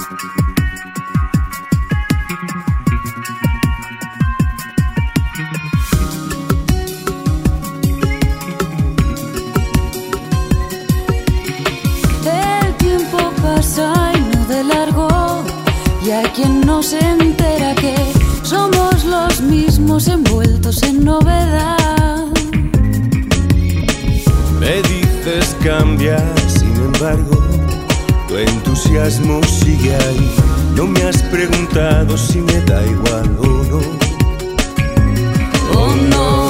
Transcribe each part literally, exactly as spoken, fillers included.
Y hay quien no se entera que somos los mismos envueltos en novedad. Me dices cambia, sin embargo, tu entusiasmo sigue ahí. No me has preguntado si me da igual o no. Oh no.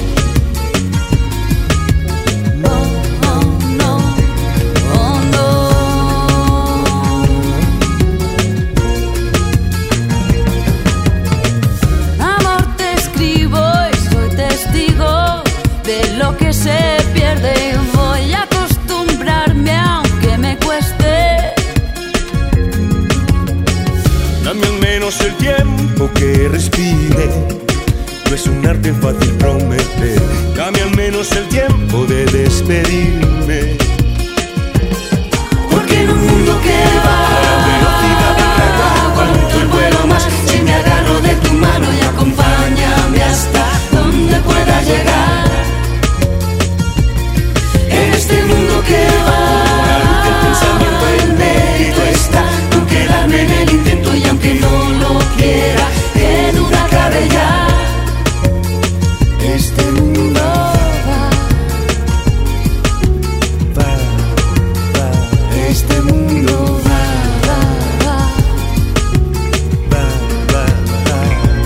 Se pierde, voy a acostumbrarme aunque me cueste. Dame al menos el tiempo que respire. No es un arte fácil prometer. Dame al menos el tiempo de despedirme. Porque en un mundo que va a la velocidad del rayo, aguanto el vuelo más si me agarro de tu mano y acompáñame hasta donde pueda llegar. En este mundo que va, el pensamiento, el mérito está, no quedarme en el intento y aunque no lo quiera, qué duda cabe ya. Este mundo va, va, va. Este mundo va, va, va, va, va, va.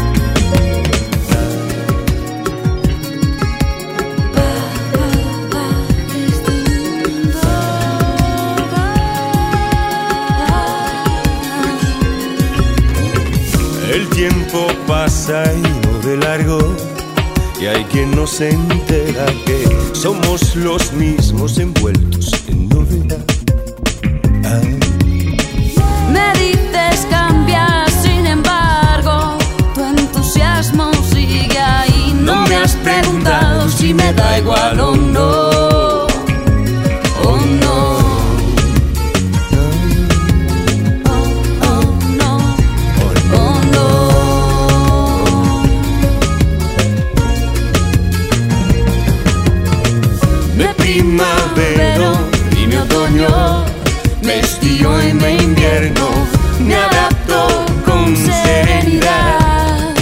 El tiempo pasa y no de largo, y hay quien no se entera que somos los mismos envueltos en novedad. Ay. Me dices cambia, sin embargo, tu entusiasmo sigue ahí. No me has preguntado si me da igual o no. Oh no. Primavera y mi otoño, me estío y me invierno, me adapto con serenidad.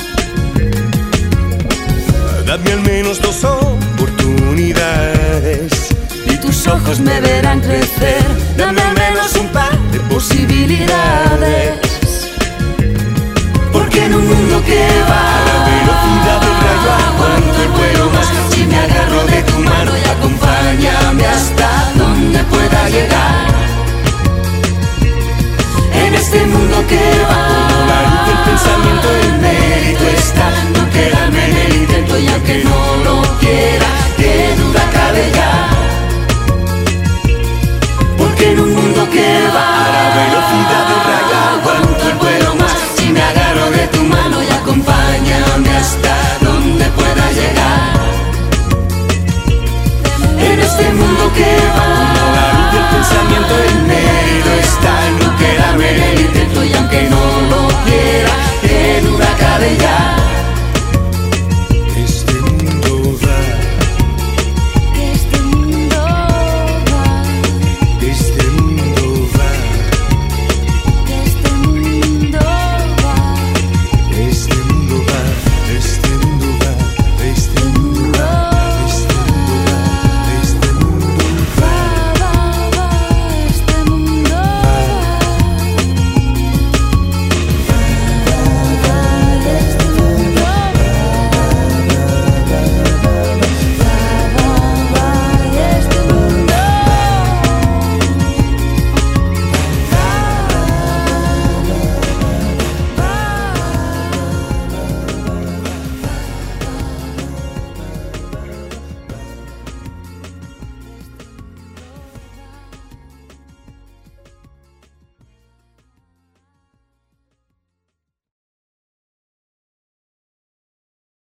Dame al menos dos oportunidades y tus ojos me verán crecer. Dame al menos un par de posibilidades. Porque en un mundo que va a la velocidad del rayo, aguanto el vuelo más si me agarro de tu mano y acompáñame hasta donde pueda llegar. En este mundo que va